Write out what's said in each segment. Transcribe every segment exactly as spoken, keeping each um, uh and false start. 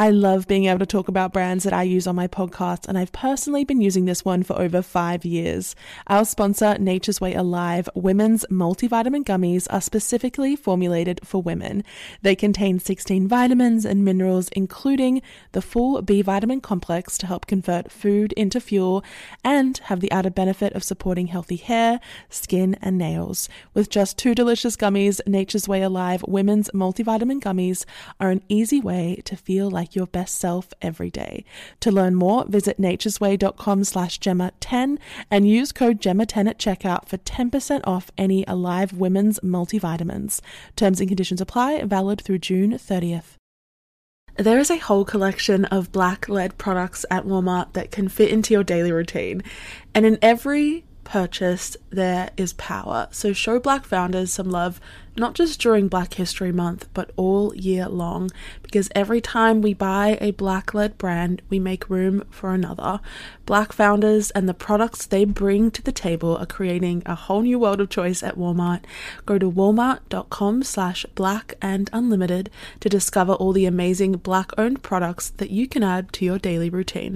I love being able to talk about brands that I use on my podcast, and I've personally been using this one for over five years. Our sponsor, Nature's Way Alive Women's Multivitamin Gummies, are specifically formulated for women. They contain sixteen vitamins and minerals, including the full B vitamin complex to help convert food into fuel, and have the added benefit of supporting healthy hair, skin, and nails. With just two delicious gummies, Nature's Way Alive Women's Multivitamin Gummies are an easy way to feel like your best self every day. To learn more, visit naturesway.com slash Gemma 10 and use code Gemma ten at checkout for ten percent off any Alive Women's multivitamins. Terms and conditions apply, valid through June thirtieth. There is a whole collection of black-led products at Walmart that can fit into your daily routine. And in every purchase, there is power. So show Black founders some love, not just during Black History Month, but all year long, because every time we buy a Black-led brand, we make room for another. Black founders and the products they bring to the table are creating a whole new world of choice at Walmart. Go to walmart.com slash black and unlimited to discover all the amazing Black-owned products that you can add to your daily routine.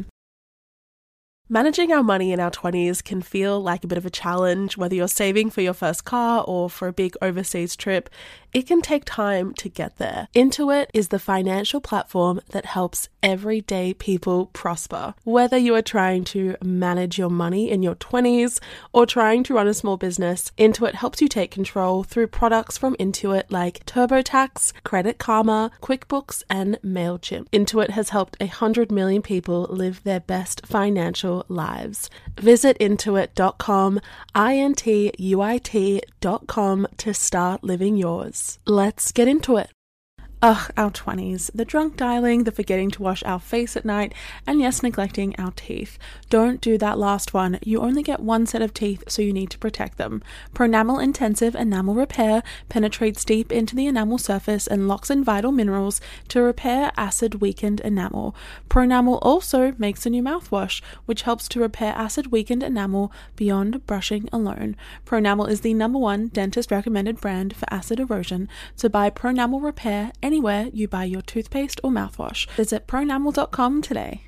Managing our money in our twenties can feel like a bit of a challenge, whether you're saving for your first car or for a big overseas trip. It can take time to get there. Intuit is the financial platform that helps everyday people prosper. Whether you are trying to manage your money in your twenties or trying to run a small business, Intuit helps you take control through products from Intuit like TurboTax, Credit Karma, QuickBooks, and MailChimp. Intuit has helped one hundred million people live their best financial lives. Visit intuit dot com, I N T U I T dot com to start living yours. Let's get into it. Ugh, our twenties. The drunk dialing, the forgetting to wash our face at night, and yes, neglecting our teeth. Don't do that last one. You only get one set of teeth, so you need to protect them. Pronamel Intensive Enamel Repair penetrates deep into the enamel surface and locks in vital minerals to repair acid-weakened enamel. Pronamel also makes a new mouthwash, which helps to repair acid-weakened enamel beyond brushing alone. Pronamel is the number one dentist-recommended brand for acid erosion, so buy Pronamel Repair anywhere you buy your toothpaste or mouthwash. Visit pronamel dot com today.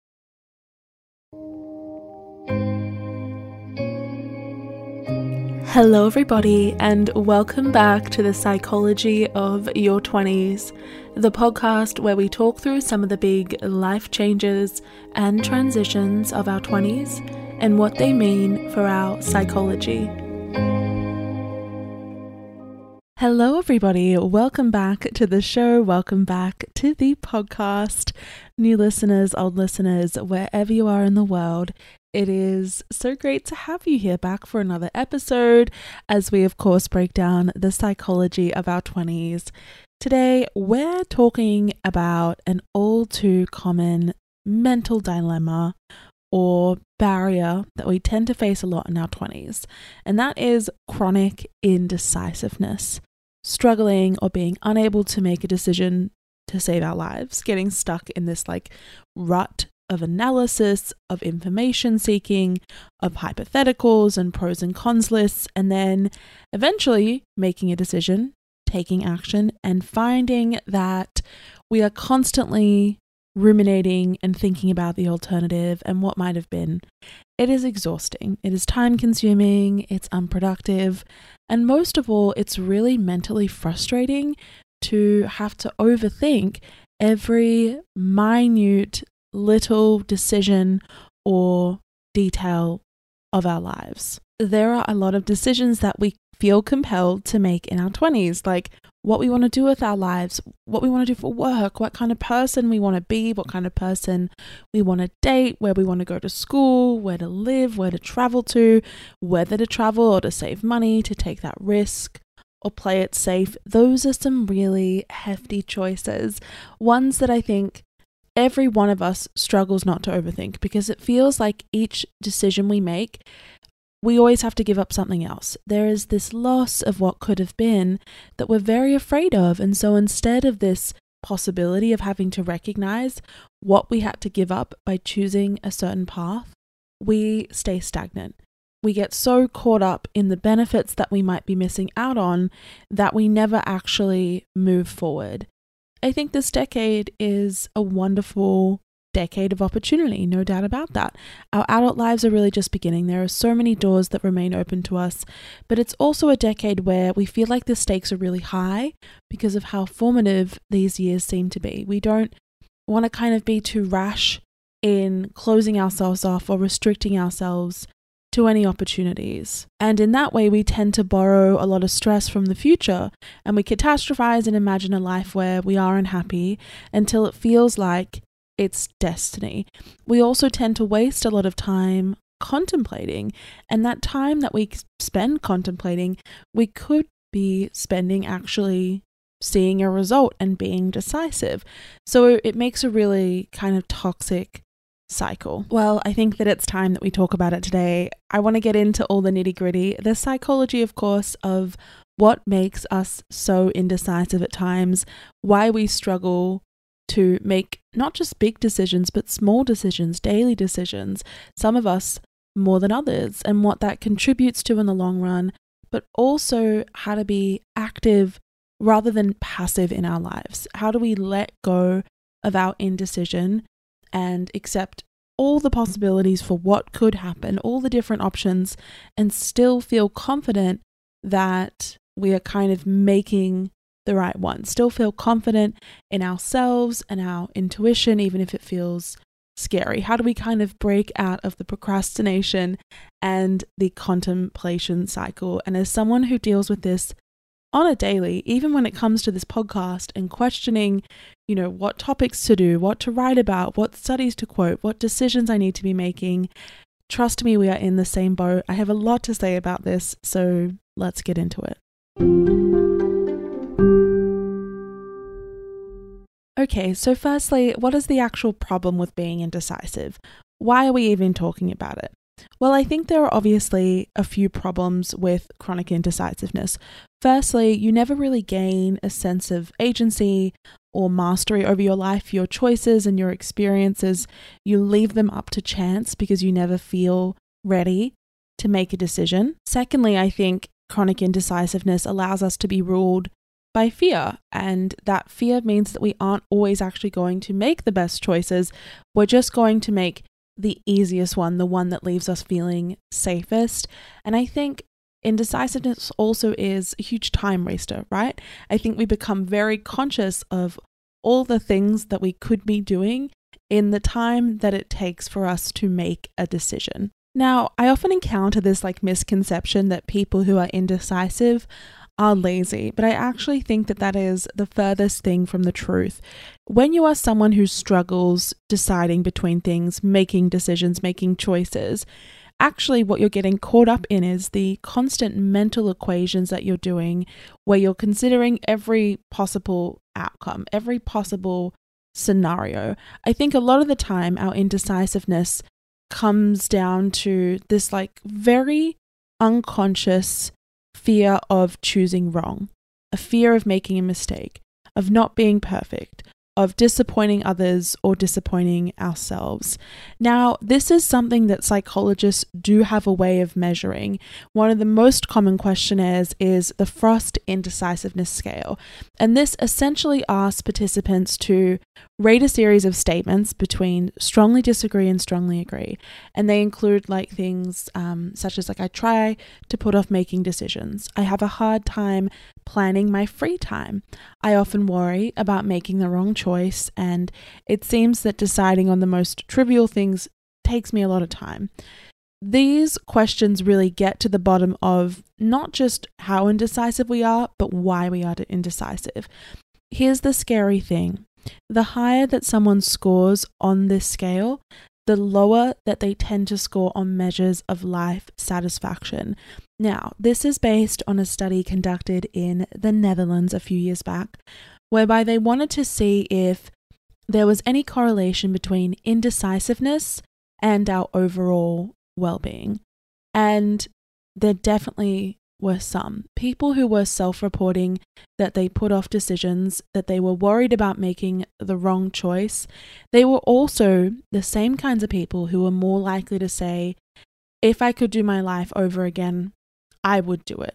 Hello everybody, and welcome back to the Psychology of Your twenties, the podcast where we talk through some of the big life changes and transitions of our twenties and what they mean for our psychology. Hello everybody, welcome back to the show, welcome back to the podcast. New listeners, old listeners, wherever you are in the world, it is so great to have you here back for another episode as we of course break down the psychology of our twenties. Today we're talking about an all too common mental dilemma or barrier that we tend to face a lot in our twenties, and that is chronic indecisiveness. Struggling or being unable to make a decision to save our lives, getting stuck in this like rut of analysis, of information seeking, of hypotheticals and pros and cons lists, and then eventually making a decision, taking action, and finding that we are constantly ruminating and thinking about the alternative and what might have been. It is exhausting. It is time consuming. It's unproductive. And most of all, it's really mentally frustrating to have to overthink every minute little decision or detail of our lives. There are a lot of decisions that we feel compelled to make in our twenties, like what we want to do with our lives, what we want to do for work, what kind of person we want to be, what kind of person we want to date, where we want to go to school, where to live, where to travel to, whether to travel or to save money, to take that risk or play it safe. Those are some really hefty choices, ones that I think every one of us struggles not to overthink, because it feels like each decision we make, we always have to give up something else. There is this loss of what could have been that we're very afraid of. And so instead of this possibility of having to recognize what we had to give up by choosing a certain path, we stay stagnant. We get so caught up in the benefits that we might be missing out on that we never actually move forward. I think this decade is a wonderful decade of opportunity, no doubt about that. Our adult lives are really just beginning. There are so many doors that remain open to us, but it's also a decade where we feel like the stakes are really high because of how formative these years seem to be. We don't want to kind of be too rash in closing ourselves off or restricting ourselves to any opportunities. And in that way, we tend to borrow a lot of stress from the future, and we catastrophize and imagine a life where we are unhappy until it feels like it's destiny. We also tend to waste a lot of time contemplating, and that time that we spend contemplating, we could be spending actually seeing a result and being decisive. So it makes a really kind of toxic cycle. Well, I think that it's time that we talk about it today. I want to get into all the nitty gritty, the psychology, of course, of what makes us so indecisive at times, why we struggle to make not just big decisions, but small decisions, daily decisions, some of us more than others, and what that contributes to in the long run, but also how to be active rather than passive in our lives. How do we let go of our indecision and accept all the possibilities for what could happen, all the different options, and still feel confident that we are kind of making the right one, still feel confident in ourselves and our intuition, even if it feels scary? How do we kind of break out of the procrastination and the contemplation cycle? And as someone who deals with this on a daily, even when it comes to this podcast and questioning, you know, what topics to do, what to write about, what studies to quote, what decisions I need to be making, trust me, we are in the same boat. I have a lot to say about this, so let's get into it. Okay, so firstly, what is the actual problem with being indecisive? Why are we even talking about it? Well, I think there are obviously a few problems with chronic indecisiveness. Firstly, you never really gain a sense of agency or mastery over your life, your choices and your experiences. You leave them up to chance because you never feel ready to make a decision. Secondly, I think chronic indecisiveness allows us to be ruled by fear, and that fear means that we aren't always actually going to make the best choices. We're just going to make the easiest one, the one that leaves us feeling safest. And I think indecisiveness also is a huge time waster, right? I think we become very conscious of all the things that we could be doing in the time that it takes for us to make a decision. Now, I often encounter this like misconception that people who are indecisive are lazy, but I actually think that that is the furthest thing from the truth. When you are someone who struggles deciding between things, making decisions, making choices, actually what you're getting caught up in is the constant mental equations that you're doing, where you're considering every possible outcome, every possible scenario. I think a lot of the time our indecisiveness comes down to this like very unconscious fear of choosing wrong, a fear of making a mistake, of not being perfect, of disappointing others or disappointing ourselves. Now, this is something that psychologists do have a way of measuring. One of the most common questionnaires is the Frost Indecisiveness Scale, and this essentially asks participants to rate a series of statements between strongly disagree and strongly agree. And they include like things um, such as like, I try to put off making decisions. I have a hard time planning my free time. I often worry about making the wrong choice, and it seems that deciding on the most trivial things takes me a lot of time. These questions really get to the bottom of not just how indecisive we are, but why we are indecisive. Here's the scary thing. The higher that someone scores on this scale, the lower that they tend to score on measures of life satisfaction. Now, this is based on a study conducted in the Netherlands a few years back, whereby they wanted to see if there was any correlation between indecisiveness and our overall well-being. And there definitely were some people who were self-reporting that they put off decisions, that they were worried about making the wrong choice. They were also the same kinds of people who were more likely to say, if I could do my life over again, I would do it.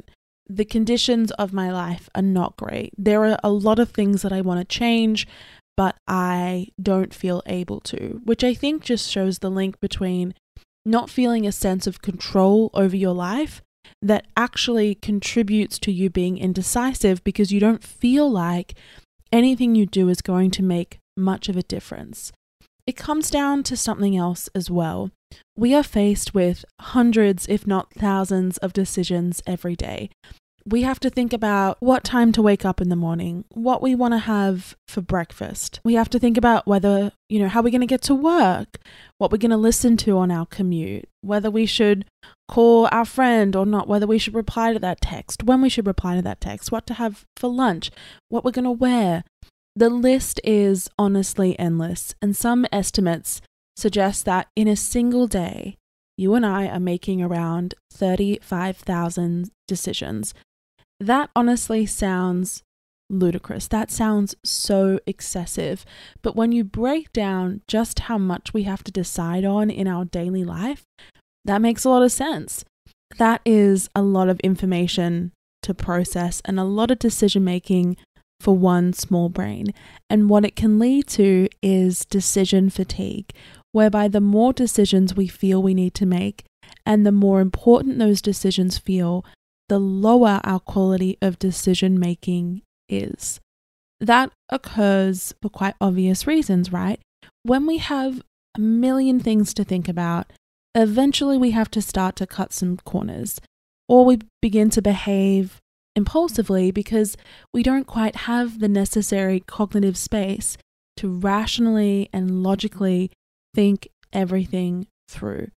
the conditions of my life are not great. There are a lot of things that I want to change, but I don't feel able to, which I think just shows the link between not feeling a sense of control over your life that actually contributes to you being indecisive because you don't feel like anything you do is going to make much of a difference. It comes down to something else as well. We are faced with hundreds, if not thousands, of decisions every day. We have to think about what time to wake up in the morning, what we want to have for breakfast. We have to think about whether, you know, how we're going to get to work, what we're going to listen to on our commute, whether we should call our friend or not, whether we should reply to that text, when we should reply to that text, what to have for lunch, what we're going to wear. The list is honestly endless, and some estimates suggest that in a single day, you and I are making around thirty-five thousand decisions. That honestly sounds ludicrous. That sounds so excessive. But when you break down just how much we have to decide on in our daily life, that makes a lot of sense. That is a lot of information to process and a lot of decision making for one small brain. And what it can lead to is decision fatigue, whereby the more decisions we feel we need to make and the more important those decisions feel, the lower our quality of decision making is. That occurs for quite obvious reasons, right? When we have a million things to think about, eventually we have to start to cut some corners, or we begin to behave impulsively because we don't quite have the necessary cognitive space to rationally and logically think everything through.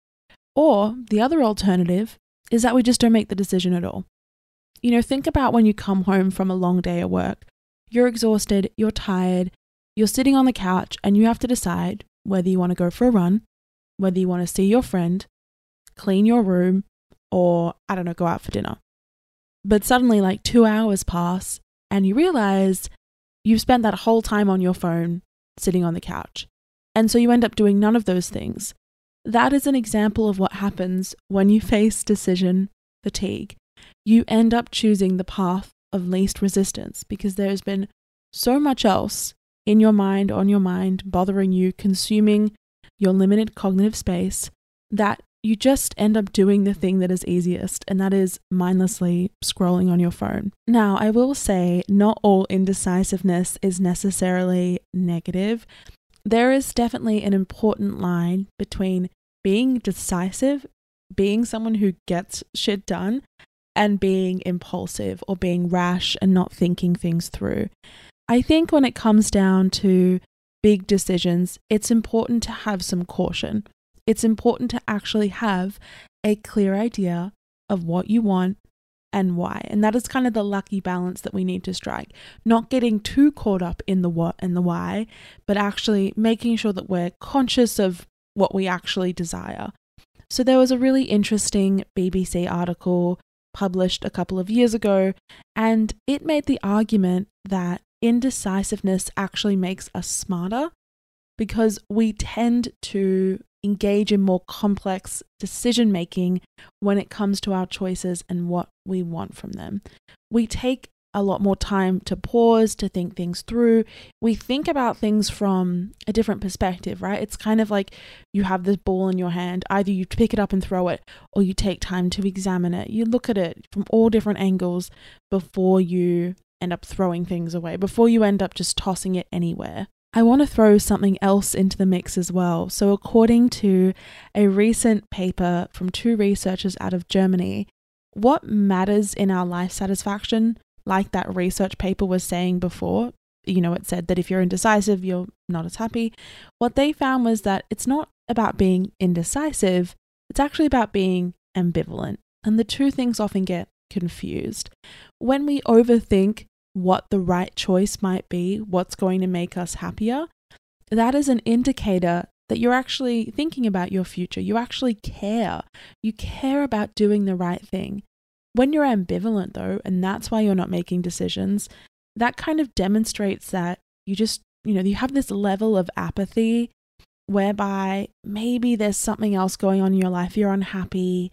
Or the other alternative is that we just don't make the decision at all. You know, think about when you come home from a long day at work. You're exhausted, you're tired, you're sitting on the couch, and you have to decide whether you want to go for a run, whether you want to see your friend, clean your room, or, I don't know, go out for dinner. But suddenly, like two hours pass, and you realize you've spent that whole time on your phone sitting on the couch. And so you end up doing none of those things. That is an example of what happens when you face decision fatigue. You end up choosing the path of least resistance because there's been so much else in your mind, on your mind, bothering you, consuming your limited cognitive space, that you just end up doing the thing that is easiest, and that is mindlessly scrolling on your phone. Now, I will say not all indecisiveness is necessarily negative. There is definitely an important line between being decisive, being someone who gets shit done, and being impulsive or being rash and not thinking things through. I think when it comes down to big decisions, it's important to have some caution. It's important to actually have a clear idea of what you want and why. And that is kind of the lucky balance that we need to strike. Not getting too caught up in the what and the why, but actually making sure that we're conscious of what we actually desire. So there was a really interesting B B C article published a couple of years ago, and it made the argument that indecisiveness actually makes us smarter because we tend to engage in more complex decision making when it comes to our choices and what we want from them. We take a lot more time to pause, to think things through. We think about things from a different perspective, right? It's kind of like you have this ball in your hand. Either you pick it up and throw it, or you take time to examine it. You look at it from all different angles before you end up throwing things away, before you end up just tossing it anywhere. I want to throw something else into the mix as well. So according to a recent paper from two researchers out of Germany, what matters in our life satisfaction, like that research paper was saying before, you know, it said that if you're indecisive, you're not as happy. What they found was that it's not about being indecisive, it's actually about being ambivalent. And the two things often get confused. When we overthink what the right choice might be, what's going to make us happier, that is an indicator that you're actually thinking about your future. You actually care. You care about doing the right thing. When you're ambivalent though, and that's why you're not making decisions, that kind of demonstrates that you just, you know, you have this level of apathy whereby maybe there's something else going on in your life. You're unhappy.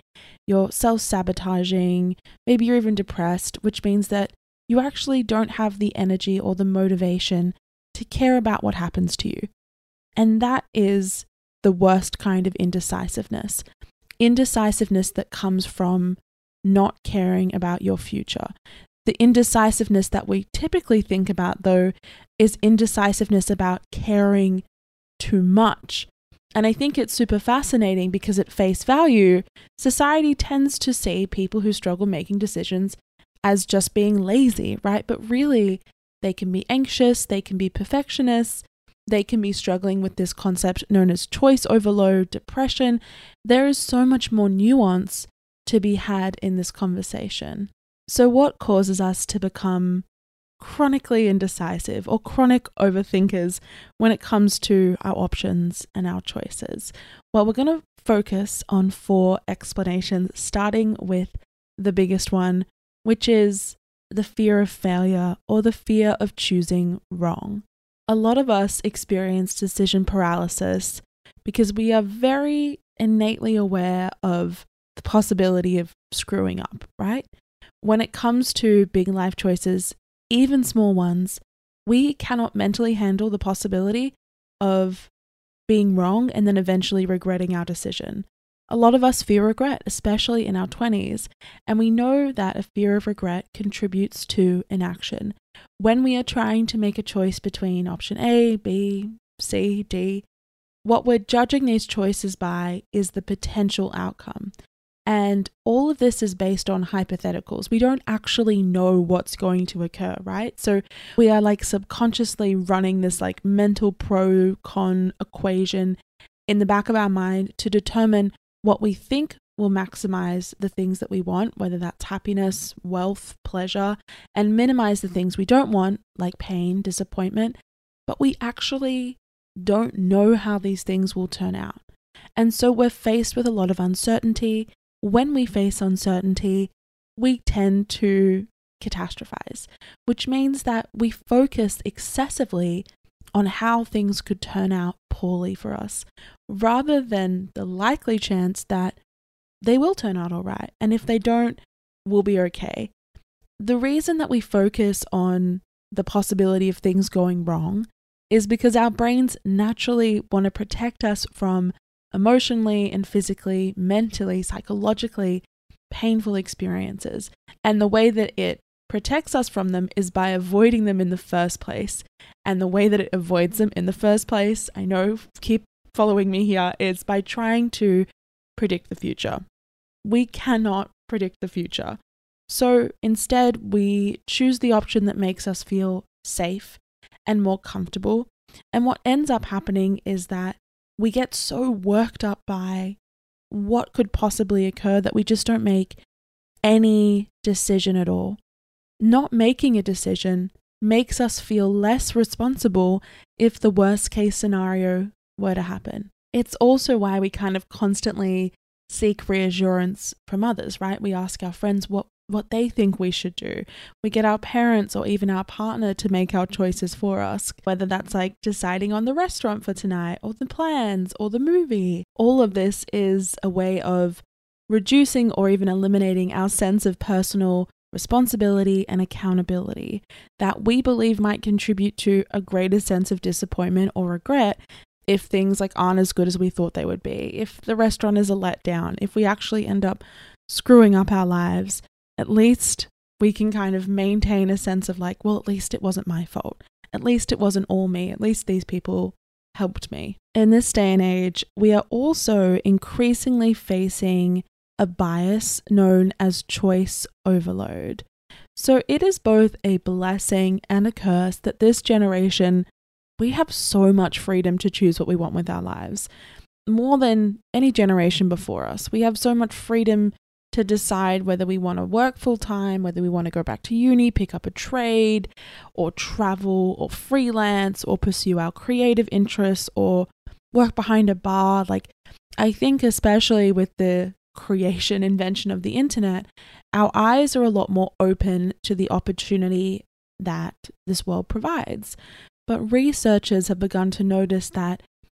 you're self-sabotaging, maybe you're even depressed, which means that you actually don't have the energy or the motivation to care about what happens to you. And that is the worst kind of indecisiveness. Indecisiveness that comes from not caring about your future. The indecisiveness that we typically think about, though, is indecisiveness about caring too much. And I think it's super fascinating because at face value, society tends to see people who struggle making decisions as just being lazy, right? But really, they can be anxious, they can be perfectionists, they can be struggling with this concept known as choice overload, depression. There is so much more nuance to be had in this conversation. So what causes us to become chronically indecisive or chronic overthinkers when it comes to our options and our choices? Well, we're going to focus on four explanations, starting with the biggest one, which is the fear of failure or the fear of choosing wrong. A lot of us experience decision paralysis because we are very innately aware of the possibility of screwing up, right? When it comes to big life choices, even small ones, we cannot mentally handle the possibility of being wrong and then eventually regretting our decision. A lot of us fear regret, especially in our twenties, and we know that a fear of regret contributes to inaction. When we are trying to make a choice between option A, B, C, D, what we're judging these choices by is the potential outcome. And all of this is based on hypotheticals. We don't actually know what's going to occur, right? So we are like subconsciously running this like mental pro-con equation in the back of our mind to determine what we think will maximize the things that we want, whether that's happiness, wealth, pleasure, and minimize the things we don't want, like pain, disappointment. But we actually don't know how these things will turn out. And so we're faced with a lot of uncertainty. When we face uncertainty, we tend to catastrophize, which means that we focus excessively on how things could turn out poorly for us, rather than the likely chance that they will turn out all right. And if they don't, we'll be okay. The reason that we focus on the possibility of things going wrong is because our brains naturally want to protect us from emotionally and physically, mentally, psychologically painful experiences. And the way that it protects us from them is by avoiding them in the first place. And the way that it avoids them in the first place, I know, keep following me here, is by trying to predict the future. We cannot predict the future. So instead, we choose the option that makes us feel safe and more comfortable. And what ends up happening is that we get so worked up by what could possibly occur that we just don't make any decision at all. Not making a decision makes us feel less responsible if the worst case scenario were to happen. It's also why we kind of constantly seek reassurance from others, right? We ask our friends what what they think we should do. We get our parents or even our partner to make our choices for us, whether that's like deciding on the restaurant for tonight or the plans or the movie. All of this is a way of reducing or even eliminating our sense of personal responsibility and accountability that we believe might contribute to a greater sense of disappointment or regret if things like aren't as good as we thought they would be, if the restaurant is a letdown, if we actually end up screwing up our lives. At least we can kind of maintain a sense of like, well, at least it wasn't my fault. At least it wasn't all me. At least these people helped me. In this day and age, we are also increasingly facing a bias known as choice overload. So it is both a blessing and a curse that this generation, we have so much freedom to choose what we want with our lives. More than any generation before us. We have so much freedom to decide whether we want to work full time, whether we want to go back to uni, pick up a trade, or travel, or freelance, or pursue our creative interests, or work behind a bar. Like, I think especially with the creation, invention of the internet, our eyes are a lot more open to the opportunity that this world provides. But researchers have begun to notice that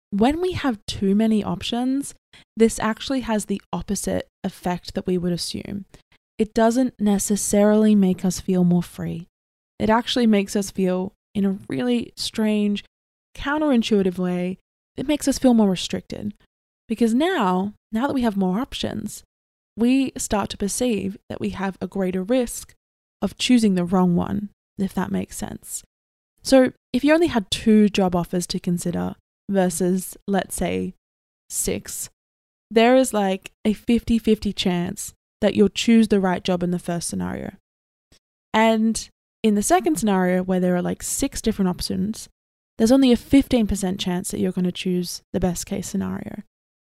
when we have too many options, this actually has the opposite effect that we would assume. It doesn't necessarily make us feel more free. It actually makes us feel, in a really strange, counterintuitive way, it makes us feel more restricted. Because now, now that we have more options, we start to perceive that we have a greater risk of choosing the wrong one, if that makes sense. So if you only had two job offers to consider versus, let's say, six, there is like a fifty-fifty chance that you'll choose the right job in the first scenario. And in the second scenario, where there are like six different options, there's only a fifteen percent chance that you're going to choose the best case scenario.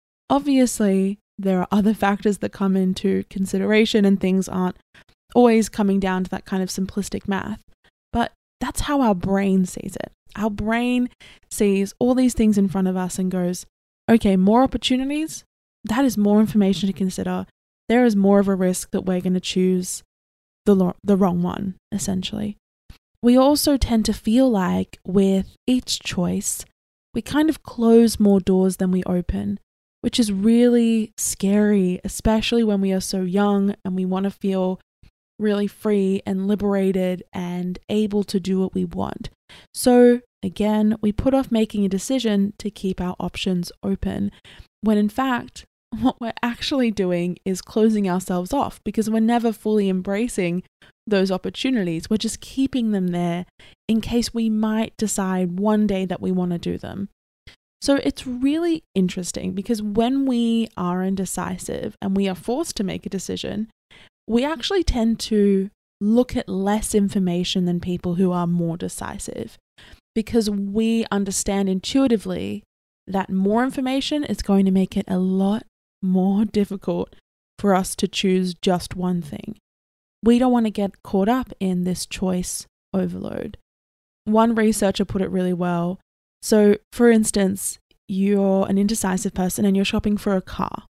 Obviously, there are other factors that come into consideration and things aren't always coming down to that kind of simplistic math. But that's how our brain sees it. Our brain sees all these things in front of us and goes, okay, more opportunities, that is more information to consider. There is more of a risk that we're going to choose the lo- the wrong one, essentially. We also tend to feel like with each choice, we kind of close more doors than we open, which is really scary, especially when we are so young and we want to feel really free and liberated and able to do what we want. So again, we put off making a decision to keep our options open, when in fact, what we're actually doing is closing ourselves off because we're never fully embracing those opportunities. We're just keeping them there in case we might decide one day that we want to do them. So it's really interesting because when we are indecisive and we are forced to make a decision, we actually tend to look at less information than people who are more decisive, because we understand intuitively that more information is going to make it a lot more difficult for us to choose just one thing. We don't want to get caught up in this choice overload. One researcher put it really well. So, for instance, you're an indecisive person and you're shopping for a car.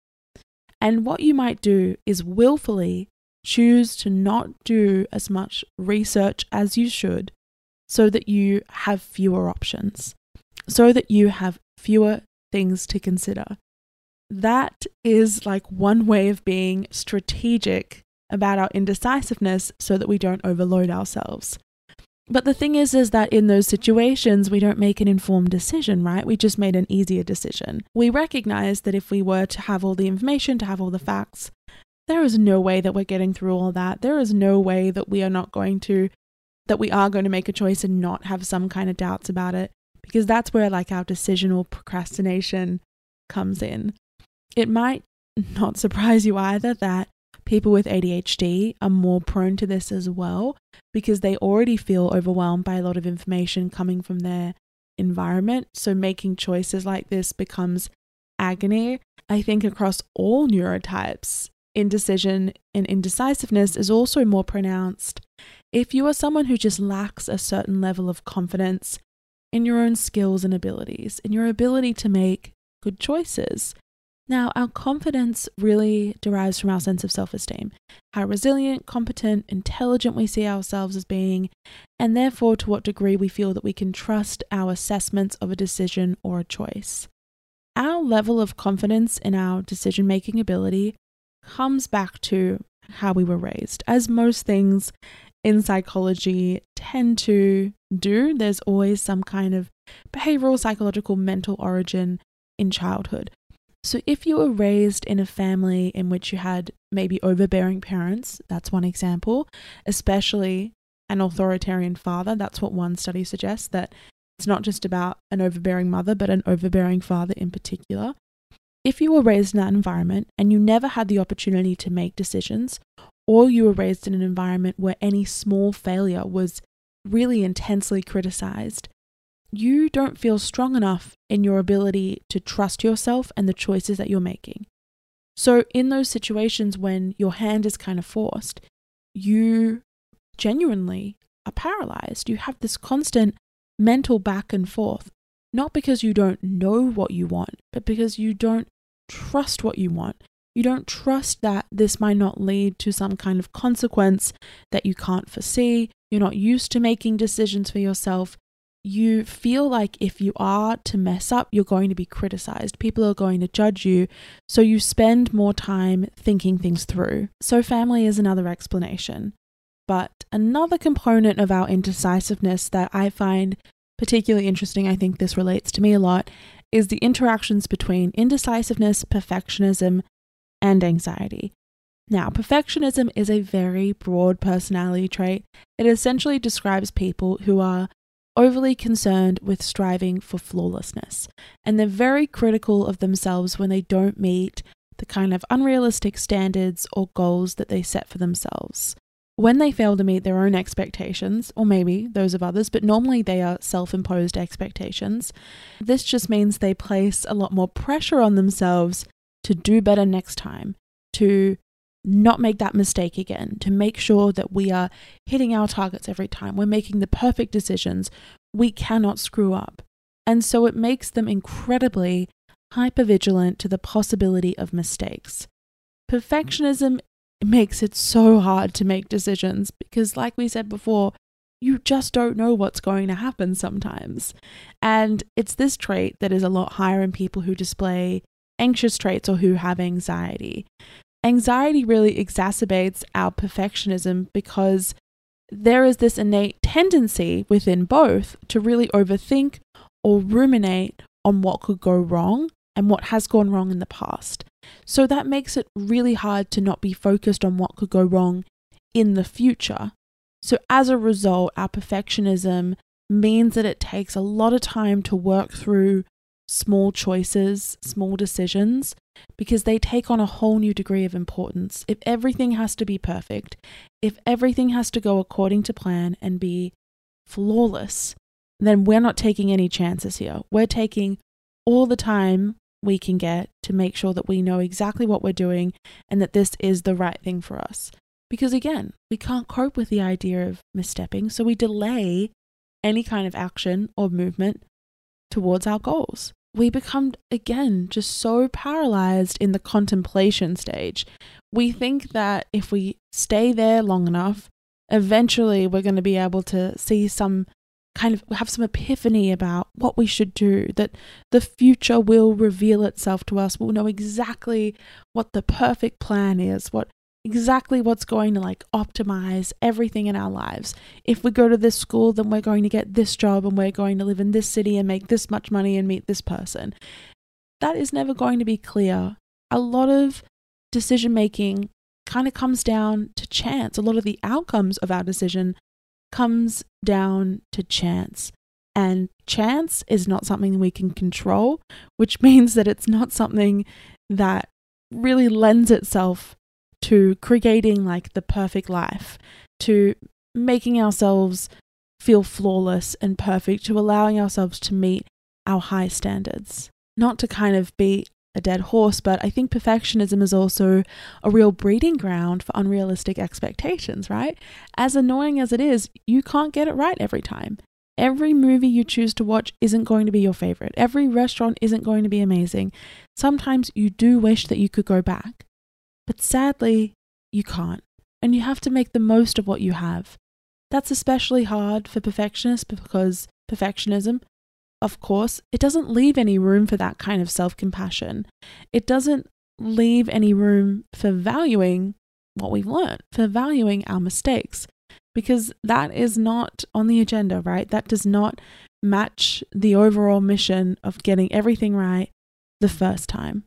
And what you might do is willfully choose to not do as much research as you should so that you have fewer options, so that you have fewer things to consider. That is like one way of being strategic about our indecisiveness so that we don't overload ourselves. But the thing is, is that in those situations, we don't make an informed decision, right? We just made an easier decision. We recognize that if we were to have all the information, to have all the facts, there is no way that we're getting through all that. There is no way that we are not going to, that we are going to make a choice and not have some kind of doubts about it, because that's where like our decisional procrastination comes in. It might not surprise you either that people with A D H D are more prone to this as well, because they already feel overwhelmed by a lot of information coming from their environment. So making choices like this becomes agony. I think across all neurotypes, indecision and indecisiveness is also more pronounced if you are someone who just lacks a certain level of confidence in your own skills and abilities, in your ability to make good choices. Now, our confidence really derives from our sense of self-esteem, how resilient, competent, intelligent we see ourselves as being, and therefore to what degree we feel that we can trust our assessments of a decision or a choice. Our level of confidence in our decision-making ability comes back to how we were raised. As most things in psychology tend to do, there's always some kind of behavioral, psychological, mental origin in childhood. So if you were raised in a family in which you had maybe overbearing parents, that's one example, especially an authoritarian father, that's what one study suggests, that it's not just about an overbearing mother, but an overbearing father in particular. If you were raised in that environment and you never had the opportunity to make decisions, or you were raised in an environment where any small failure was really intensely criticized, you don't feel strong enough in your ability to trust yourself and the choices that you're making. So in those situations when your hand is kind of forced, you genuinely are paralyzed. You have this constant mental back and forth, not because you don't know what you want, but because you don't trust what you want. You don't trust that this might not lead to some kind of consequence that you can't foresee. You're not used to making decisions for yourself. you feel like if you are to mess up, you're going to be criticized. People are going to judge you. So you spend more time thinking things through. So family is another explanation. But another component of our indecisiveness that I find particularly interesting, I think this relates to me a lot, is the interactions between indecisiveness, perfectionism, and anxiety. Now, perfectionism is a very broad personality trait. It essentially describes people who are overly concerned with striving for flawlessness, and they're very critical of themselves when they don't meet the kind of unrealistic standards or goals that they set for themselves. When they fail to meet their own expectations, or maybe those of others, but normally they are self-imposed expectations, this just means they place a lot more pressure on themselves to do better next time, to not make that mistake again, to make sure that we are hitting our targets every time. We're making the perfect decisions. We cannot screw up. And so it makes them incredibly hypervigilant to the possibility of mistakes. Perfectionism makes it so hard to make decisions because, like we said before, you just don't know what's going to happen sometimes. And it's this trait that is a lot higher in people who display anxious traits or who have anxiety. Anxiety really exacerbates our perfectionism because there is this innate tendency within both to really overthink or ruminate on what could go wrong and what has gone wrong in the past. So that makes it really hard to not be focused on what could go wrong in the future. So as a result, our perfectionism means that it takes a lot of time to work through small choices, small decisions, because they take on a whole new degree of importance. If everything has to be perfect, if everything has to go according to plan and be flawless, then we're not taking any chances here. We're taking all the time we can get to make sure that we know exactly what we're doing and that this is the right thing for us. Because again, we can't cope with the idea of misstepping, so we delay any kind of action or movement towards our goals. We become, again, just so paralyzed in the contemplation stage. We think that if we stay there long enough, eventually we're going to be able to see some kind of, have some epiphany about what we should do, that the future will reveal itself to us. We'll know exactly what the perfect plan is, what exactly what's going to like optimize everything in our lives. If we go to this school, then we're going to get this job and we're going to live in this city and make this much money and meet this person. That is never going to be clear. A lot of decision making kind of comes down to chance. A lot of the outcomes of our decision comes down to chance. And chance is not something we can control, which means that it's not something that really lends itself to creating like the perfect life, to making ourselves feel flawless and perfect, to allowing ourselves to meet our high standards. Not to kind of beat a dead horse, but I think perfectionism is also a real breeding ground for unrealistic expectations, right? As annoying as it is, you can't get it right every time. Every movie you choose to watch isn't going to be your favorite. Every restaurant isn't going to be amazing. Sometimes you do wish that you could go back. But sadly, you can't, and you have to make the most of what you have. That's especially hard for perfectionists because perfectionism, of course, it doesn't leave any room for that kind of self-compassion. It doesn't leave any room for valuing what we've learned, for valuing our mistakes, because that is not on the agenda, right? That does not match the overall mission of getting everything right the first time.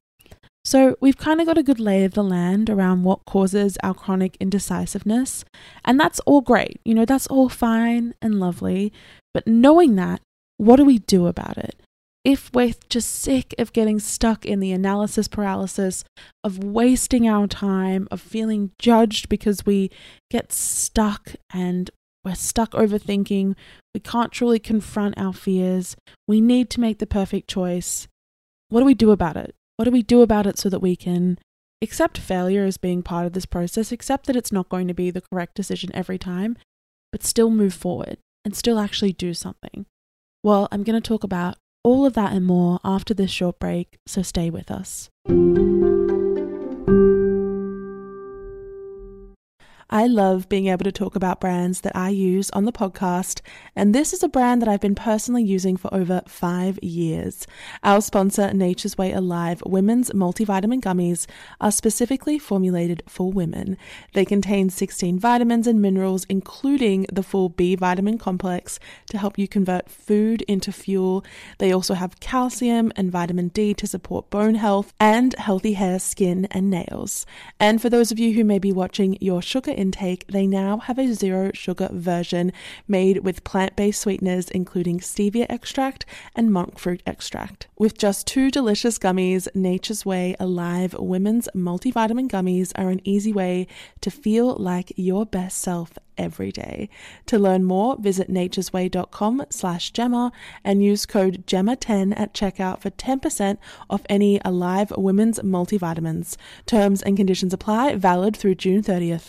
So we've kind of got a good lay of the land around what causes our chronic indecisiveness. And that's all great. You know, that's all fine and lovely. But knowing that, what do we do about it? If we're just sick of getting stuck in the analysis paralysis, of wasting our time, of feeling judged because we get stuck and we're stuck overthinking, we can't truly confront our fears, we need to make the perfect choice. What do we do about it? What do we do about it so that we can accept failure as being part of this process, accept that it's not going to be the correct decision every time, but still move forward and still actually do something? Well, I'm going to talk about all of that and more after this short break, so stay with us. I love being able to talk about brands that I use on the podcast, and this is a brand that I've been personally using for over five years. Our sponsor, Nature's Way Alive Women's Multivitamin Gummies, are specifically formulated for women. They contain sixteen vitamins and minerals, including the full B vitamin complex, to help you convert food into fuel. They also have calcium and vitamin D to support bone health and healthy hair, skin, and nails. And for those of you who may be watching your sugar intake, they now have a zero sugar version made with plant-based sweeteners, including stevia extract and monk fruit extract. With just two delicious gummies, Nature's Way Alive Women's Multivitamin Gummies are an easy way to feel like your best self every day. To learn more, visit naturesway.com slash Gemma and use code Gemma ten at checkout for ten percent off any Alive Women's multivitamins. Terms and conditions apply, valid through June thirtieth.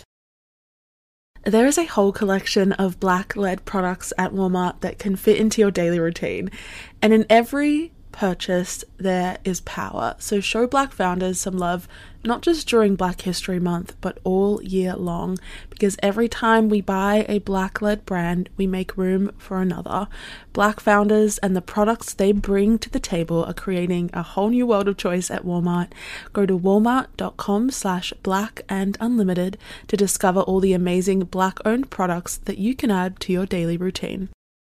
There is a whole collection of black-led products at Walmart that can fit into your daily routine. And in every purchase, there is power. So show Black founders some love, not just during Black History Month, but all year long, because every time we buy a Black-led brand, we make room for another. Black founders and the products they bring to the table are creating a whole new world of choice at Walmart. Go to walmart.com slash black and unlimited to discover all the amazing Black-owned products that you can add to your daily routine.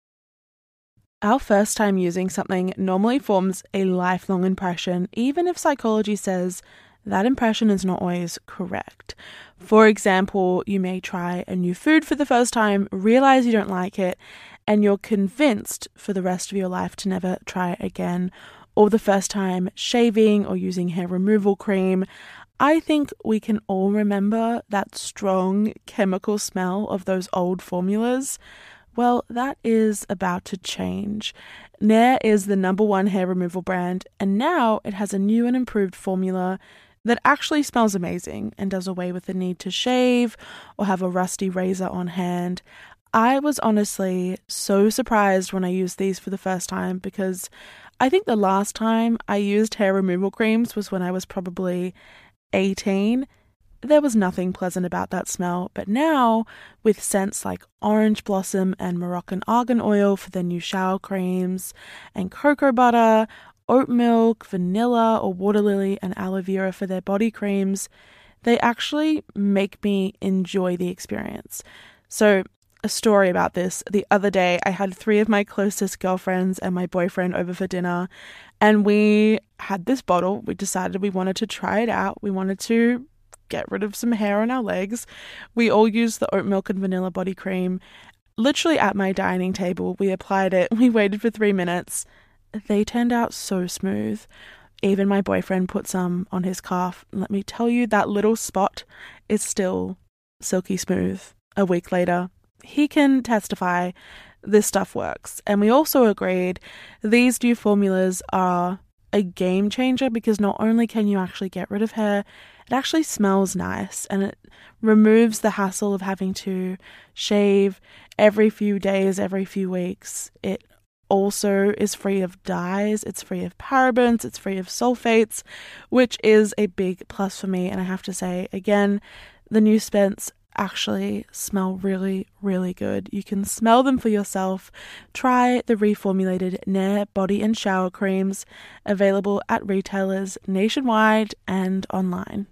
Our first time using something normally forms a lifelong impression, even if psychology says that impression is not always correct. For example, you may try a new food for the first time, realize you don't like it, and you're convinced for the rest of your life to never try it again. Or the first time shaving or using hair removal cream. I think we can all remember that strong chemical smell of those old formulas. Well, that is about to change. Nair is the number one hair removal brand, and now it has a new and improved formula that actually smells amazing and does away with the need to shave or have a rusty razor on hand. I was honestly so surprised when I used these for the first time, because I think the last time I used hair removal creams was when I was probably eighteen. There was nothing pleasant about that smell, but now, with scents like orange blossom and Moroccan argan oil for their new shower creams, and cocoa butter, oat milk, vanilla or water lily and aloe vera for their body creams, they actually make me enjoy the experience. So, a story about this. The other day, I had three of my closest girlfriends and my boyfriend over for dinner, and we had this bottle. We decided we wanted to try it out. We wanted to get rid of some hair on our legs. We all used the oat milk and vanilla body cream. Literally at my dining table, we applied it. We waited for three minutes. They turned out so smooth. Even my boyfriend put some on his calf. Let me tell you, that little spot is still silky smooth. A week later, he can testify this stuff works. And we also agreed these new formulas are a game changer, because not only can you actually get rid of hair, it actually smells nice, and it removes the hassle of having to shave every few days, every few weeks. It also is free of dyes, it's free of parabens, it's free of sulfates, which is a big plus for me. And I have to say, again, the new scents actually smell really, really good. You can smell them for yourself. Try the reformulated Nair body and shower creams, available at retailers nationwide and online.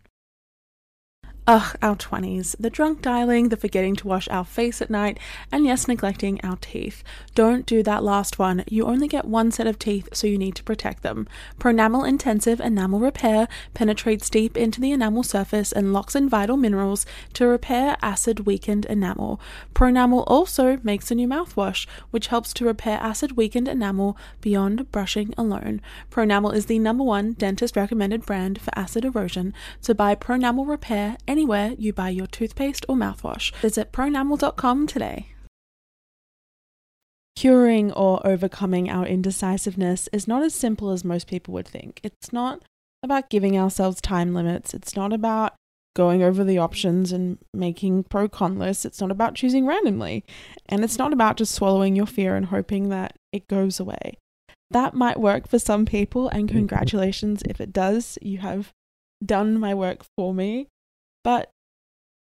Ugh, our twenties. The drunk dialing, the forgetting to wash our face at night, and yes, neglecting our teeth. Don't do that last one. You only get one set of teeth, so you need to protect them. Pronamel Intensive Enamel Repair penetrates deep into the enamel surface and locks in vital minerals to repair acid-weakened enamel. Pronamel also makes a new mouthwash, which helps to repair acid-weakened enamel beyond brushing alone. Pronamel is the number one dentist-recommended brand for acid erosion, so buy Pronamel Repair anywhere you buy your toothpaste or mouthwash. Visit pronamel dot com today. Curing or overcoming our indecisiveness is not as simple as most people would think. It's not about giving ourselves time limits. It's not about going over the options and making pro-con lists. It's not about choosing randomly. And it's not about just swallowing your fear and hoping that it goes away. That might work for some people, and congratulations if it does. You have done my work for me. But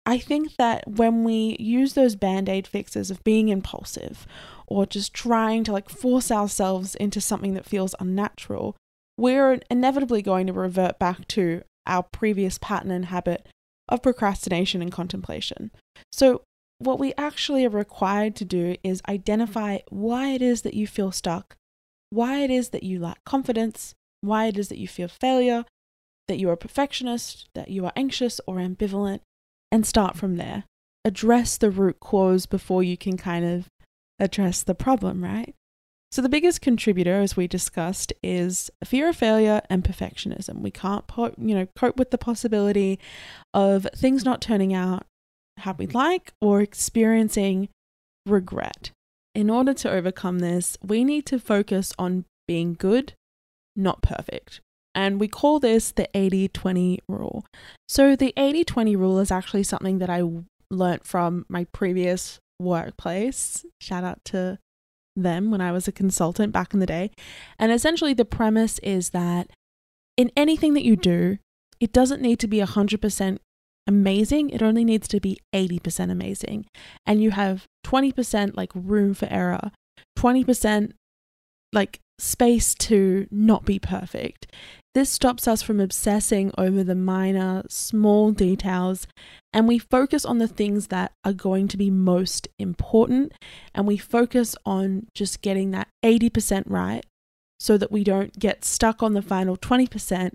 I think that when we use those band-aid fixes of being impulsive or just trying to like force ourselves into something that feels unnatural, we're inevitably going to revert back to our previous pattern and habit of procrastination and contemplation. So what we actually are required to do is identify why it is that you feel stuck, why it is that you lack confidence, why it is that you feel failure, that you are a perfectionist, that you are anxious or ambivalent, and start from there. Address the root cause before you can kind of address the problem, right? So the biggest contributor, as we discussed, is fear of failure and perfectionism. We can't, po- you know, cope with the possibility of things not turning out how we'd like or experiencing regret. In order to overcome this, we need to focus on being good, not perfect. And we call this the eighty twenty rule. So the eighty twenty rule is actually something that I learnt from my previous workplace. Shout out to them when I was a consultant back in the day. And essentially the premise is that in anything that you do, it doesn't need to be one hundred percent amazing. It only needs to be eighty percent amazing. And you have twenty percent like room for error, twenty percent like space to not be perfect. This stops us from obsessing over the minor, small details, and we focus on the things that are going to be most important, and we focus on just getting that eighty percent right so that we don't get stuck on the final twenty percent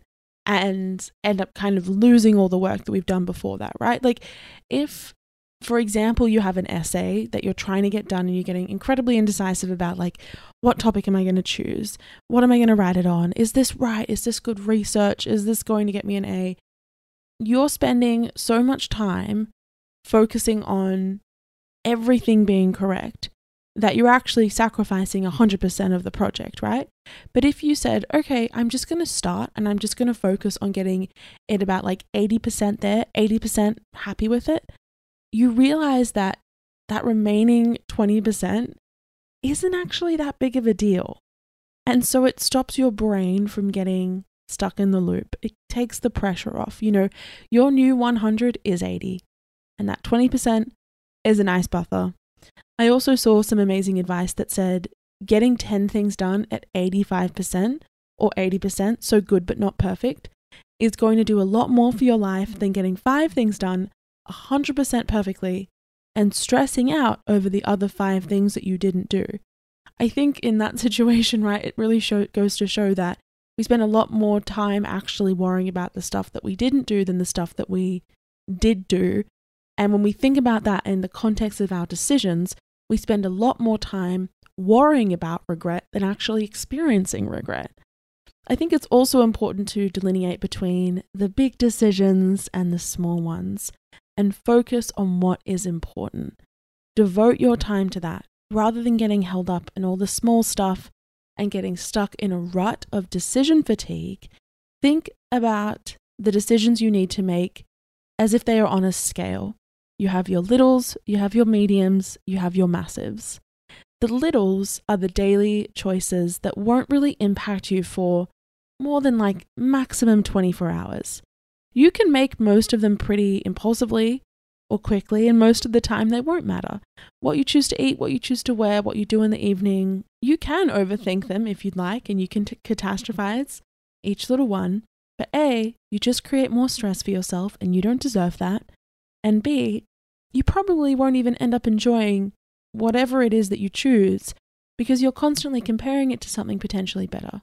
and end up kind of losing all the work that we've done before that, right? Like if, for example, you have an essay that you're trying to get done and you're getting incredibly indecisive about like, what topic am I going to choose? What am I going to write it on? Is this right? Is this good research? Is this going to get me an A? You're spending so much time focusing on everything being correct that you're actually sacrificing one hundred percent of the project, right? But if you said, okay, I'm just going to start and I'm just going to focus on getting it about like eighty percent there, eighty percent happy with it, you realize that that remaining twenty percent isn't actually that big of a deal. And so it stops your brain from getting stuck in the loop. It takes the pressure off. You know, your new one hundred is eighty, and that twenty percent is a nice buffer. I also saw some amazing advice that said getting ten things done at eighty-five percent or eighty percent, so good but not perfect, is going to do a lot more for your life than getting five things done one hundred percent perfectly and stressing out over the other five things that you didn't do. I think in that situation, right, it really show, goes to show that we spend a lot more time actually worrying about the stuff that we didn't do than the stuff that we did do. And when we think about that in the context of our decisions, we spend a lot more time worrying about regret than actually experiencing regret. I think it's also important to delineate between the big decisions and the small ones and focus on what is important. Devote your time to that rather than getting held up in all the small stuff and getting stuck in a rut of decision fatigue. Think about the decisions you need to make as if they are on a scale. You have your littles, you have your mediums, you have your massives. The littles are the daily choices that won't really impact you for more than like maximum twenty-four hours. You can make most of them pretty impulsively or quickly, and most of the time they won't matter. What you choose to eat, what you choose to wear, what you do in the evening, you can overthink them if you'd like, and you can t- catastrophize each little one. But A, you just create more stress for yourself and you don't deserve that. And B, you probably won't even end up enjoying whatever it is that you choose because you're constantly comparing it to something potentially better.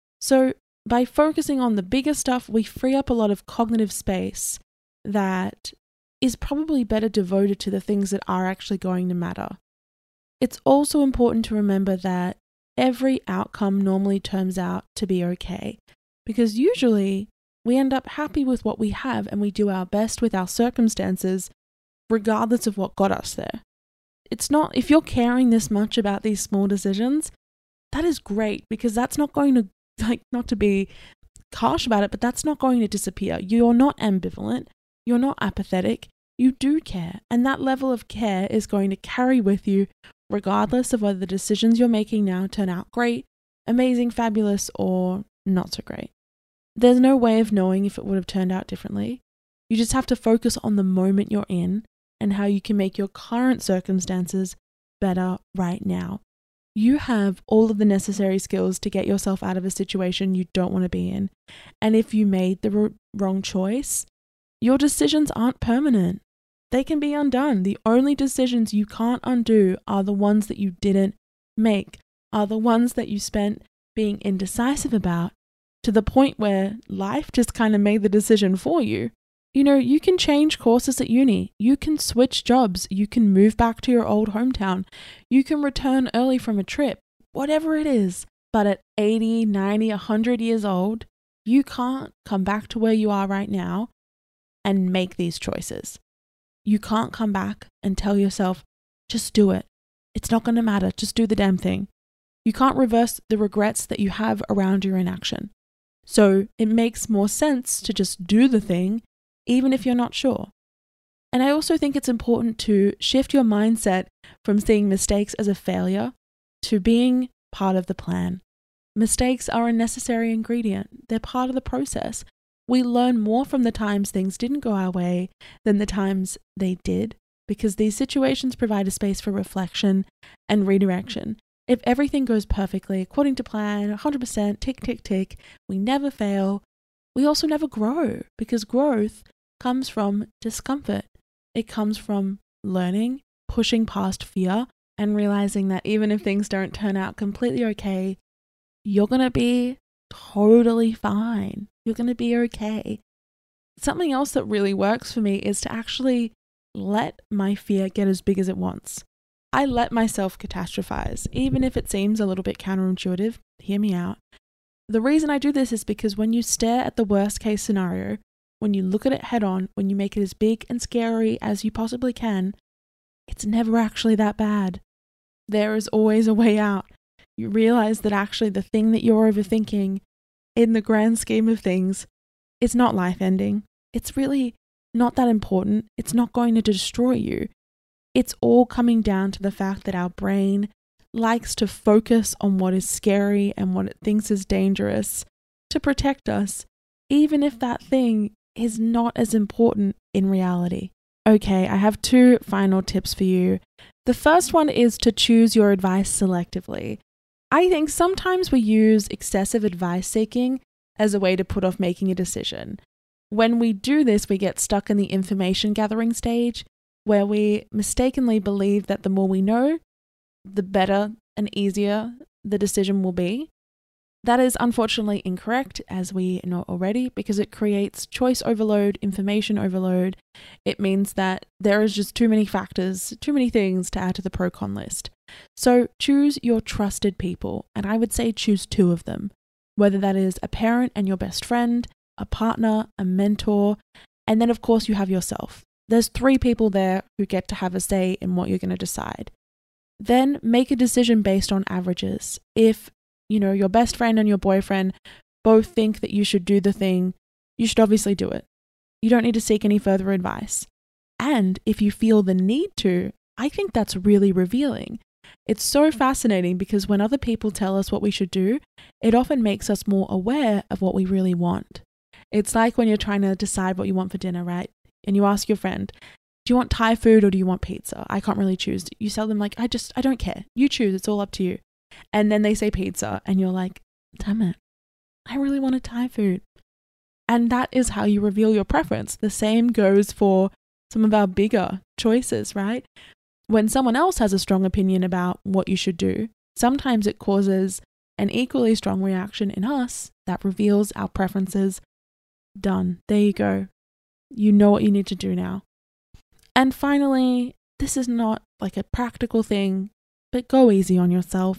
So by focusing on the bigger stuff, we free up a lot of cognitive space that is probably better devoted to the things that are actually going to matter. It's also important to remember that every outcome normally turns out to be okay, because usually we end up happy with what we have and we do our best with our circumstances regardless of what got us there. It's not, if you're caring this much about these small decisions, that is great, because that's not going to, like, not to be harsh about it, but that's not going to disappear. You're not ambivalent. You're not apathetic. You do care. And that level of care is going to carry with you regardless of whether the decisions you're making now turn out great, amazing, fabulous, or not so great. There's no way of knowing if it would have turned out differently. You just have to focus on the moment you're in and how you can make your current circumstances better right now. You have all of the necessary skills to get yourself out of a situation you don't want to be in. And if you made the r- wrong choice, your decisions aren't permanent. They can be undone. The only decisions you can't undo are the ones that you didn't make, are the ones that you spent being indecisive about to the point where life just kind of made the decision for you. You know, you can change courses at uni. You can switch jobs. You can move back to your old hometown. You can return early from a trip, whatever it is. But at eighty, ninety, one hundred years old, you can't come back to where you are right now and make these choices. You can't come back and tell yourself, just do it. It's not going to matter. Just do the damn thing. You can't reverse the regrets that you have around your inaction. So it makes more sense to just do the thing, even if you're not sure. And I also think it's important to shift your mindset from seeing mistakes as a failure to being part of the plan. Mistakes are a necessary ingredient. They're part of the process. We learn more from the times things didn't go our way than the times they did, because these situations provide a space for reflection and redirection. If everything goes perfectly, according to plan, one hundred percent, tick, tick, tick, we never fail, we also never grow, because growth comes from discomfort. It comes from learning, pushing past fear, and realizing that even if things don't turn out completely okay, you're going to be totally fine. You're going to be okay. Something else that really works for me is to actually let my fear get as big as it wants. I let myself catastrophize, even if it seems a little bit counterintuitive. Hear me out. The reason I do this is because when you stare at the worst case scenario, when you look at it head on, when you make it as big and scary as you possibly can, it's never actually that bad. There is always a way out. You realize that actually the thing that you're overthinking, in the grand scheme of things, is not life-ending. It's really not that important. It's not going to destroy you. It's all coming down to the fact that our brain likes to focus on what is scary and what it thinks is dangerous to protect us, even if that thing is not as important in reality. Okay, I have two final tips for you. The first one is to choose your advice selectively. I think sometimes we use excessive advice seeking as a way to put off making a decision. When we do this, we get stuck in the information gathering stage, where we mistakenly believe that the more we know, the better and easier the decision will be. That is unfortunately incorrect, as we know already, because it creates choice overload, information overload. It means that there is just too many factors, too many things to add to the pro-con list. So choose your trusted people, and I would say choose two of them, whether that is a parent and your best friend, a partner, a mentor, and then of course you have yourself. There's three people there who get to have a say in what you're going to decide. Then make a decision based on averages. If you know, your best friend and your boyfriend both think that you should do the thing, you should obviously do it. You don't need to seek any further advice. And if you feel the need to, I think that's really revealing. It's so fascinating because when other people tell us what we should do, it often makes us more aware of what we really want. It's like when you're trying to decide what you want for dinner, right? And you ask your friend, do you want Thai food or do you want pizza? I can't really choose. You tell them like, I just, I don't care. You choose. It's all up to you. And then they say pizza and you're like, damn it, I really wanted Thai food. And that is how you reveal your preference. The same goes for some of our bigger choices, right? When someone else has a strong opinion about what you should do, sometimes it causes an equally strong reaction in us that reveals our preferences. Done. There you go. You know what you need to do now. And finally, this is not like a practical thing, but go easy on yourself.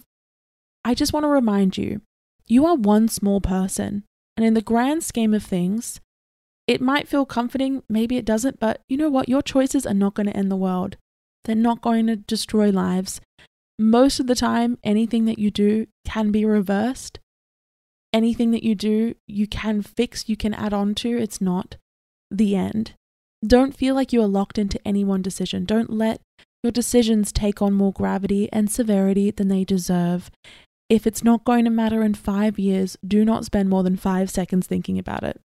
I just want to remind you, you are one small person, and in the grand scheme of things, it might feel comforting, maybe it doesn't, but you know what? Your choices are not going to end the world. They're not going to destroy lives. Most of the time, anything that you do can be reversed. Anything that you do, you can fix, you can add on to. It's not the end. Don't feel like you are locked into any one decision. Don't let your decisions take on more gravity and severity than they deserve. If it's not going to matter in five years, do not spend more than five seconds thinking about it.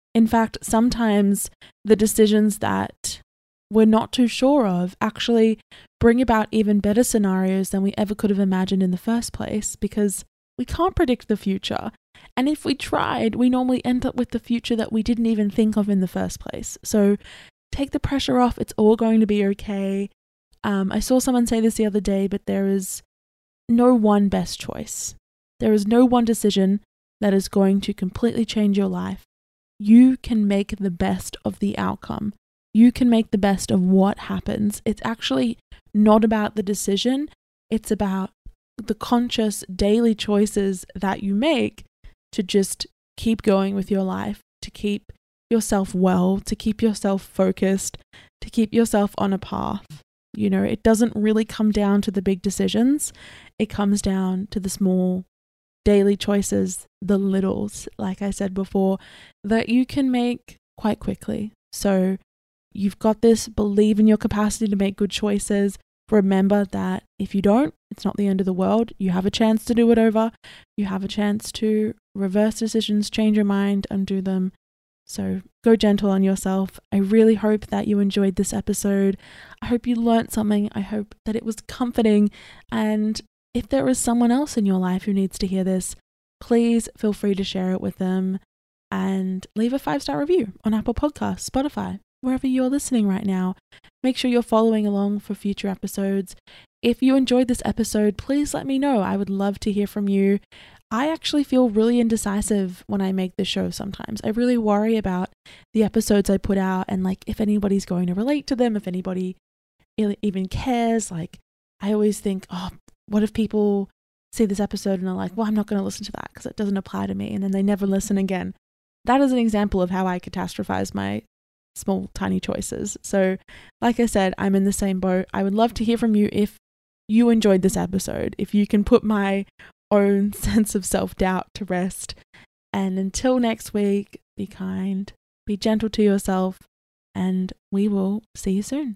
In fact, sometimes the decisions that we're not too sure of actually bring about even better scenarios than we ever could have imagined in the first place, because we can't predict the future. And if we tried, we normally end up with the future that we didn't even think of in the first place. So take the pressure off. It's all going to be okay. Um, I saw someone say this the other day, but there is no one best choice. There is no one decision that is going to completely change your life. You can make the best of the outcome. You can make the best of what happens. It's actually not about the decision. It's about the conscious daily choices that you make to just keep going with your life, to keep yourself well, to keep yourself focused, to keep yourself on a path. You know, it doesn't really come down to the big decisions. It comes down to the small daily choices, the littles, like I said before, that you can make quite quickly. So you've got this, believe in your capacity to make good choices. Remember that if you don't, it's not the end of the world. You have a chance to do it over. You have a chance to reverse decisions, change your mind, undo them. So go gentle on yourself. I really hope that you enjoyed this episode. I hope you learned something. I hope that it was comforting. And if there is someone else in your life who needs to hear this, please feel free to share it with them and leave a five-star review on Apple Podcasts, Spotify, wherever you're listening right now. Make sure you're following along for future episodes. If you enjoyed this episode, please let me know. I would love to hear from you. I actually feel really indecisive when I make the show sometimes. I really worry about the episodes I put out and like if anybody's going to relate to them, if anybody even cares. Like I always think, oh, what if people see this episode and are like, well, I'm not going to listen to that because it doesn't apply to me, and then they never listen again. That is an example of how I catastrophize my small, tiny choices. So like I said, I'm in the same boat. I would love to hear from you if you enjoyed this episode, if you can put my own sense of self-doubt to rest. And until next week, be kind, be gentle to yourself, and we will see you soon.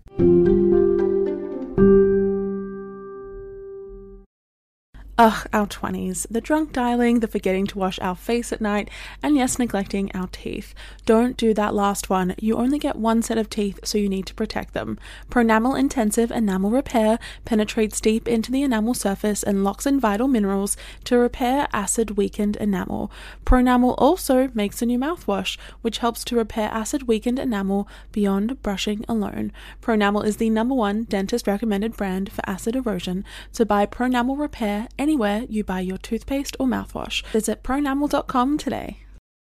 Ugh, our twenties. The drunk dialing, the forgetting to wash our face at night, and yes, neglecting our teeth. Don't do that last one. You only get one set of teeth, so you need to protect them. Pronamel Intensive Enamel Repair penetrates deep into the enamel surface and locks in vital minerals to repair acid-weakened enamel. Pronamel also makes a new mouthwash, which helps to repair acid-weakened enamel beyond brushing alone. Pronamel is the number one dentist-recommended brand for acid erosion, so buy Pronamel Repair anywhere you buy your toothpaste or mouthwash. Visit pronamel dot com today.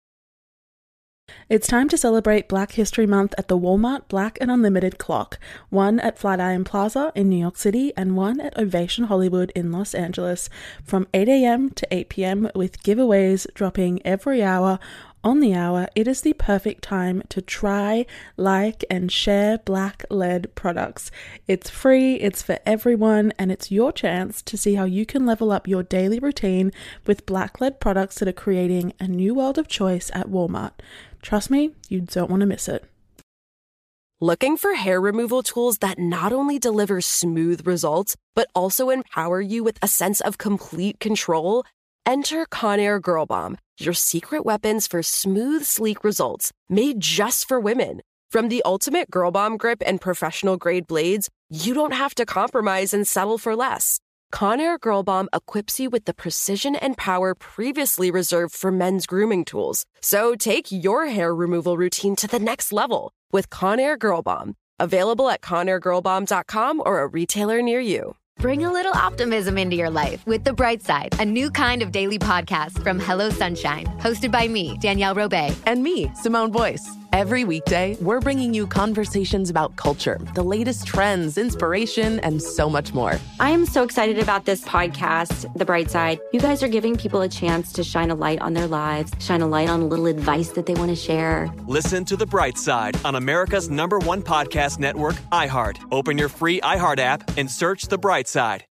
It's time to celebrate Black History Month at the Walmart Black and Unlimited Clock, one at Flatiron Plaza in New York City and one at Ovation Hollywood in Los Angeles, from eight a.m. to eight p.m. with giveaways dropping every hour. On the hour, it is the perfect time to try, like, and share Black-led products. It's free, it's for everyone, and it's your chance to see how you can level up your daily routine with Black-led products that are creating a new world of choice at Walmart. Trust me, you don't want to miss it. Looking for hair removal tools that not only deliver smooth results, but also empower you with a sense of complete control? Enter Conair Girl Bomb, your secret weapons for smooth, sleek results, made just for women. From the ultimate Girl Bomb grip and professional-grade blades, you don't have to compromise and settle for less. Conair Girl Bomb equips you with the precision and power previously reserved for men's grooming tools. So take your hair removal routine to the next level with Conair Girl Bomb. Available at conair girl bomb dot com or a retailer near you. Bring a little optimism into your life with The Bright Side, a new kind of daily podcast from Hello Sunshine, hosted by me, Danielle Robay. And me, Simone Boyce. Every weekday, we're bringing you conversations about culture, the latest trends, inspiration, and so much more. I am so excited about this podcast, The Bright Side. You guys are giving people a chance to shine a light on their lives, shine a light on a little advice that they want to share. Listen to The Bright Side on America's number one podcast network, iHeart. Open your free iHeart app and search The Bright Side.